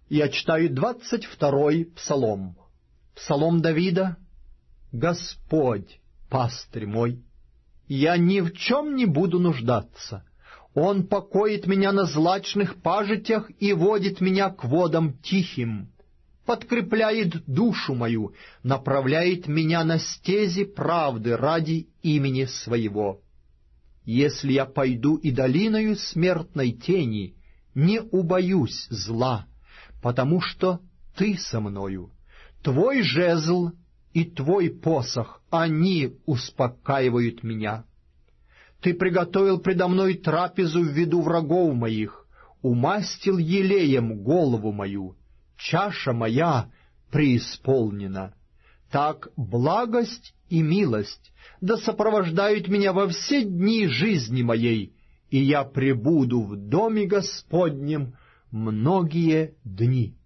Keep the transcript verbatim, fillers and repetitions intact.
Я читаю двадцать второй псалом. Псалом Давида. «Господь, пастырь мой, я ни в чем не буду нуждаться. Он покоит меня на злачных пажитях и водит меня к водам тихим, подкрепляет душу мою, направляет меня на стези правды ради имени Своего. Если я пойду и долиною смертной тени, не убоюсь зла, потому что Ты со мною. Твой жезл и Твой посох, они успокаивают меня. Ты приготовил предо мной трапезу в виду врагов моих, умастил елеем голову мою, чаша моя преисполнена. Так благость и милость да сопровождают меня во все дни жизни моей, и я пребуду в доме Господнем многие дни».